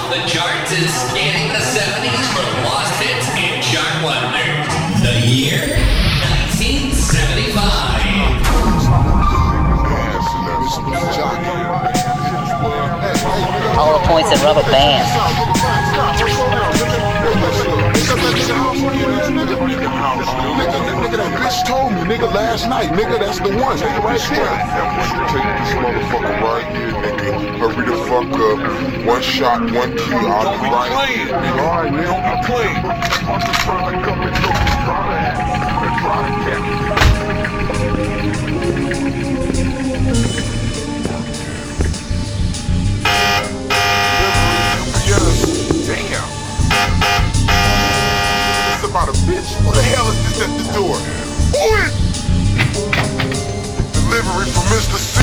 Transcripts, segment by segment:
off the charts is scanning the 70s for lost hits and chart wonders. The year 1975. All the points at Rubber Band. Nigga, that bitch told me, nigga, last night, nigga, that's the one, nigga, right there. Take this motherfucker right here, nigga. Hurry the fuck up. One shot, one kill. I'll be right here. Alright, man, don't be playing. Damn. It's about a bitch. Who the hell is this at the door? Who is? Delivery from Mr. C.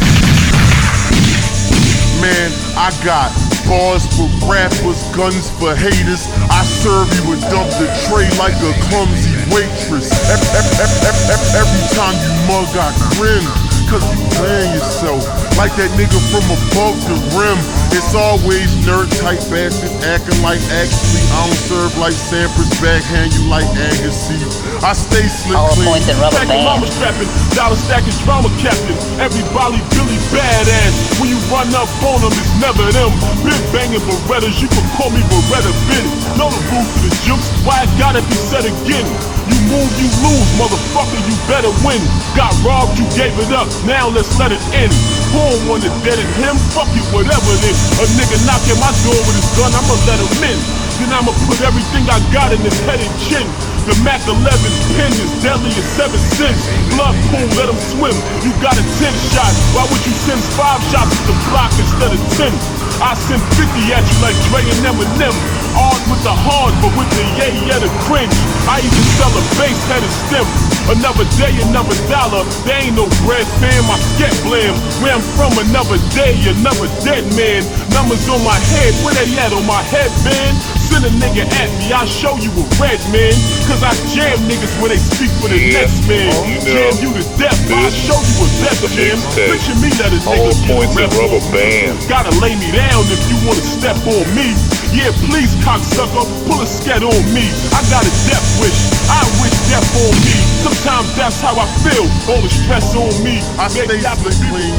Man, I got bars for rappers, guns for haters. I serve you a dump the tray like a clumsy waitress. Every time you mug, I grin, cause you playing yourself like that nigga from above the rim. It's always nerd type bastard acting like actually I don't serve like Sampras, backhand you like Agassi. I stay slick All the clean. points at Rubber Band. Mama strapping, dollar stacking, drama captain. Everybody really badass. When you run up on them, it's never them. Big banging Berettas, you can call me Beretta Ben. Know the rules to the jukes, why it gotta be said again? You move, you lose, motherfucker, you better win. Got robbed, you gave it up, now let's let it end. Who don't want it dead at him? Fuck you, whatever it is. A nigga knocking my door with his gun, I'ma let him in. Then I'ma put everything I got in his head and chin. The Mac 11 pin is deadly as 7 cents. Blood pool, let him swim. You got a 10 shot. Why would you send 5 shots to the block instead of 10? I send 50 at you like Dre and Eminem. Hard with the hard, but with the yay, yeah, the cringe. I even sell a bass head and stem. Another day, another dollar. There ain't no bread, fam. I scat blam. Where I'm from, another day, another dead man. Numbers on my head, where they at on my headband? Send a nigga at me, I'll show you a red man. Cause I jam niggas when they speak for the next man. Jam you to death, I'll show you a death man. Picture me that a nigga points at Rubber Band. Gotta lay me down if you wanna step on me. Yeah, please, cocksucker, pull a scat on me. I got a death wish, I wish death on me. Sometimes that's how I feel, all the stress on me. I stay slick clean.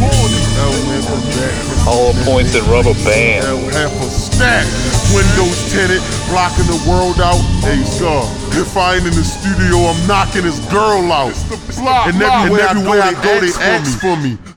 All points at Rubber Band. Half a stack. Windows tinted, blocking the world out. Hey, sir, if I ain't in the studio, I'm knocking his girl out. And everywhere I go, they ask for me.